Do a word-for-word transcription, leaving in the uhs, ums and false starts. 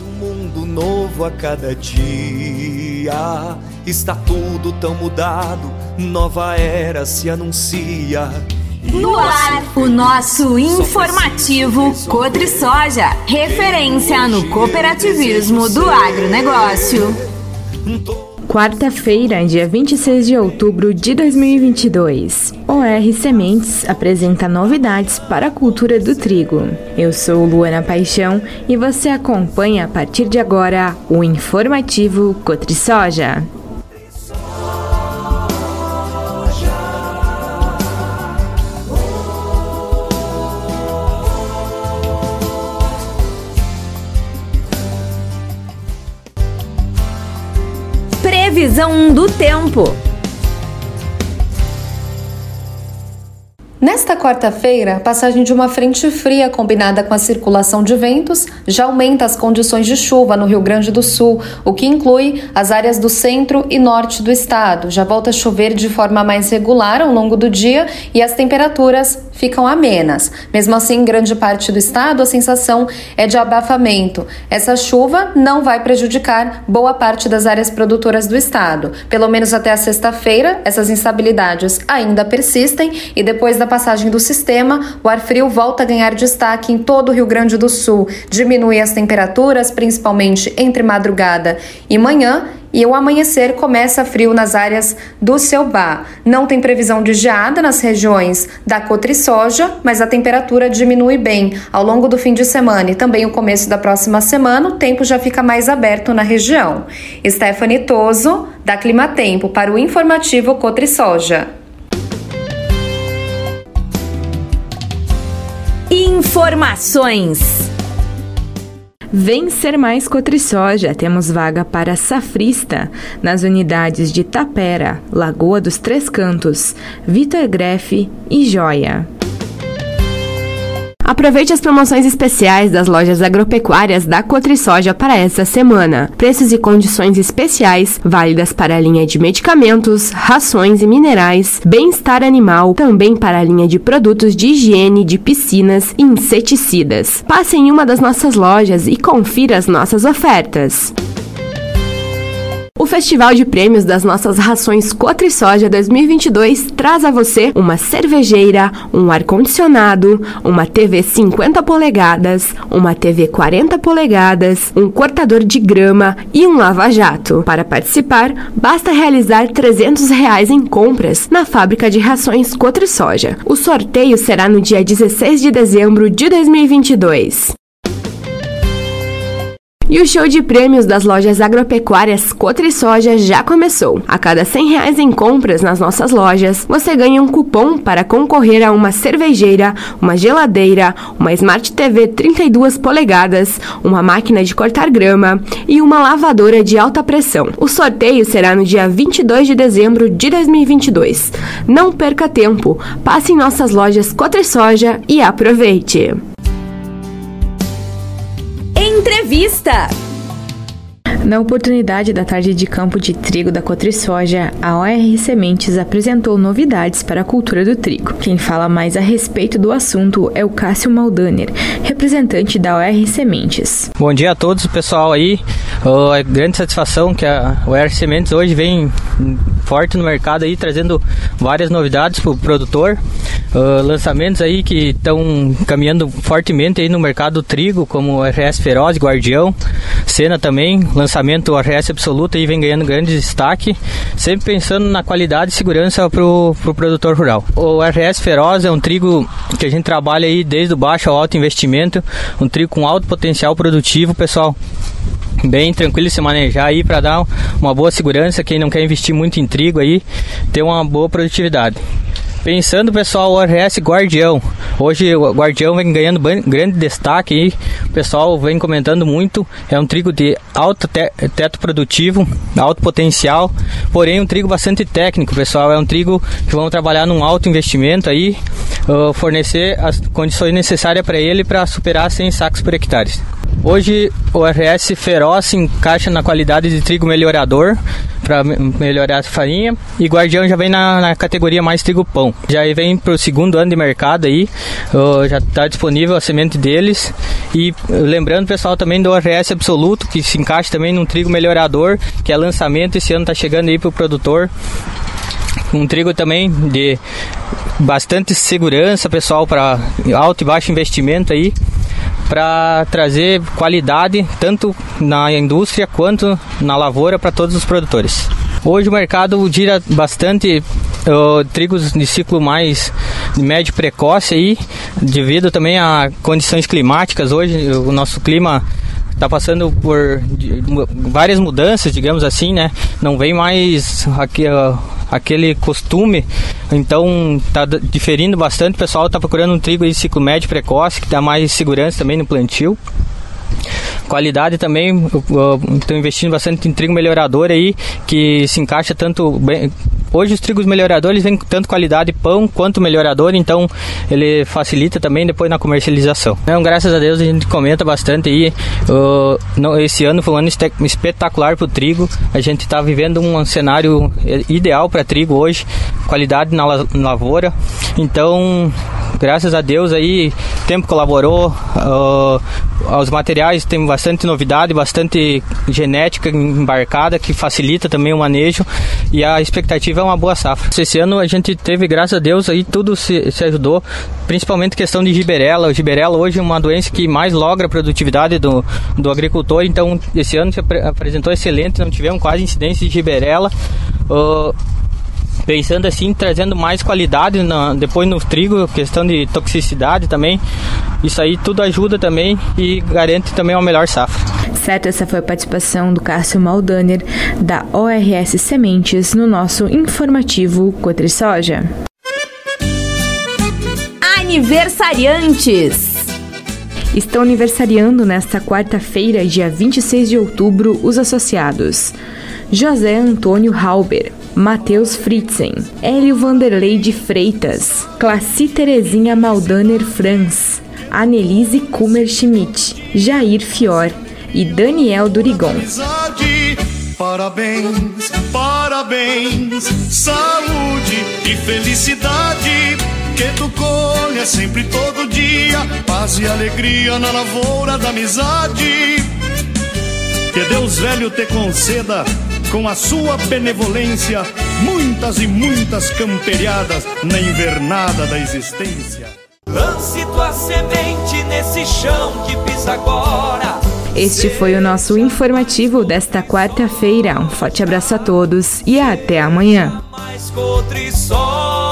Vejo um mundo novo a cada dia. Está tudo tão mudado, nova era se anuncia. No ar, o nosso informativo Cotrisoja, referência no cooperativismo do agronegócio. Quarta-feira, dia vinte e seis de outubro de dois mil e vinte e dois. O R Sementes apresenta novidades para a cultura do trigo. Eu sou Luana Paixão e você acompanha a partir de agora o informativo Cotrisoja. Previsão do tempo. Nesta quarta-feira, a passagem de uma frente fria combinada com a circulação de ventos já aumenta as condições de chuva no Rio Grande do Sul, o que inclui as áreas do centro e norte do estado. Já volta a chover de forma mais regular ao longo do dia e as temperaturas ficam amenas. Mesmo assim, em grande parte do estado, a sensação é de abafamento. Essa chuva não vai prejudicar boa parte das áreas produtoras do estado. Pelo menos até a sexta-feira, essas instabilidades ainda persistem e depois da passagem do sistema, o ar frio volta a ganhar destaque em todo o Rio Grande do Sul. Diminui as temperaturas, principalmente entre madrugada e manhã, e o amanhecer começa frio nas áreas do Ceubá. Não tem previsão de geada nas regiões da Cotrisoja, mas a temperatura diminui bem ao longo do fim de semana e também o começo da próxima semana, o tempo já fica mais aberto na região. Stephanie Toso, da Climatempo, para o informativo Cotrisoja. Informações. Vem ser mais Cotrisoja, temos vaga para safrista nas unidades de Tapera, Lagoa dos Três Cantos, Vitor Grefe e Joia. Aproveite as promoções especiais das lojas agropecuárias da Cotrisoja para essa semana. Preços e condições especiais válidas para a linha de medicamentos, rações e minerais, bem-estar animal, também para a linha de produtos de higiene, de piscinas e inseticidas. Passe em uma das nossas lojas e confira as nossas ofertas. O Festival de Prêmios das nossas rações Cotrisoja dois mil e vinte e dois traz a você uma cervejeira, um ar-condicionado, uma T V cinquenta polegadas, uma T V quarenta polegadas, um cortador de grama e um lava-jato. Para participar, basta realizar trezentos reais em compras na fábrica de rações Cotrisoja. O sorteio será no dia dezesseis de dezembro de dois mil e vinte e dois. E o show de prêmios das lojas agropecuárias Cotrisoja já começou. A cada cem reais em compras nas nossas lojas, você ganha um cupom para concorrer a uma cervejeira, uma geladeira, uma Smart T V trinta e duas polegadas, uma máquina de cortar grama e uma lavadora de alta pressão. O sorteio será no dia vinte e dois de dezembro de dois mil e vinte e dois. Não perca tempo, passe em nossas lojas Cotrisoja e aproveite! Entrevista. Na oportunidade da tarde de campo de trigo da Cotrisoja, a O R Sementes apresentou novidades para a cultura do trigo. Quem fala mais a respeito do assunto é o Cássio Maldaner, representante da O R Sementes. Bom dia a todos, pessoal aí. Uh, é grande satisfação que a O R Sementes hoje vem forte no mercado aí, trazendo várias novidades para o produtor. Uh, lançamentos aí que estão caminhando fortemente aí no mercado do trigo, como o R S Feroz, Guardião, Sena também, lançamento R S Absoluta aí vem ganhando grande destaque, sempre pensando na qualidade e segurança para o pro produtor rural. O R S Feroz é um trigo que a gente trabalha aí desde o baixo ao alto investimento, um trigo com alto potencial produtivo, pessoal. Bem tranquilo se manejar aí para dar uma boa segurança, quem não quer investir muito em trigo aí, ter uma boa produtividade. Pensando, pessoal, o R S Guardião. Hoje o Guardião vem ganhando grande destaque aí. O pessoal vem comentando muito. É um trigo de alto te- teto produtivo, alto potencial, porém um trigo bastante técnico, pessoal. É um trigo que vamos trabalhar num alto investimento aí, uh, fornecer as condições necessárias para ele para superar cem sacos por hectare. Hoje o R S Feroz se encaixa na qualidade de trigo melhorador, para melhorar a farinha. E Guardião já vem na, na categoria mais trigo-pão. Já vem para o segundo ano de mercado aí, uh, já está disponível a semente deles. E lembrando, pessoal, também do O R S Absoluto, que se encaixa também num trigo melhorador, que é lançamento, esse ano está chegando aí para o produtor. Um trigo também de bastante segurança, pessoal, para alto e baixo investimento aí, para trazer qualidade tanto na indústria quanto na lavoura para todos os produtores. Hoje o mercado gira bastante uh, trigos de ciclo mais de médio precoce aí, devido também a condições climáticas. Hoje o nosso clima está passando por várias mudanças, digamos assim, né? Não vem mais aqui, uh, aquele costume, então está diferindo bastante. O pessoal está procurando um trigo de ciclo médio precoce, que dá mais segurança também no plantio. Qualidade também, estou investindo bastante em trigo melhorador aí, que se encaixa tanto bem. Hoje os trigos melhoradores vêm com tanto qualidade pão quanto melhorador, então ele facilita também depois na comercialização. Então, graças a Deus a gente comenta bastante aí. Uh, não, esse ano foi um ano espetacular para o trigo. A gente está vivendo um cenário ideal para trigo hoje, qualidade na lavoura. Então, graças a Deus aí, o tempo colaborou, uh, os materiais tem bastante novidade, bastante genética embarcada que facilita também o manejo, e a expectativa é uma boa safra. Esse ano a gente teve, graças a Deus, aí tudo se, se ajudou, principalmente questão de giberela. O giberela hoje é uma doença que mais logra a produtividade do, do agricultor, então esse ano se ap- apresentou excelente, não tivemos quase incidência de giberela. Uh, Pensando assim, trazendo mais qualidade na, depois no trigo, questão de toxicidade também. Isso aí tudo ajuda também e garante também uma melhor safra. Certo, essa foi a participação do Cássio Maldaner, da O R S Sementes, no nosso informativo Cotrisoja. Aniversariantes. Estão aniversariando nesta quarta-feira, dia vinte e seis de outubro, os associados José Antônio Halber, Matheus Fritzen, Hélio Vanderlei de Freitas, Classi Terezinha Maldaner Franz, Annelise Kummer Schmidt, Jair Fior e Daniel Durigon. Parabéns, parabéns, saúde e felicidade, que tu colha sempre todo dia, paz e alegria na lavoura da amizade. Que Deus velho te conceda, com a sua benevolência, muitas e muitas camperiadas na invernada da existência. Lance tua semente nesse chão que pisa agora. Este foi o nosso informativo desta quarta-feira. Um forte abraço a todos e até amanhã.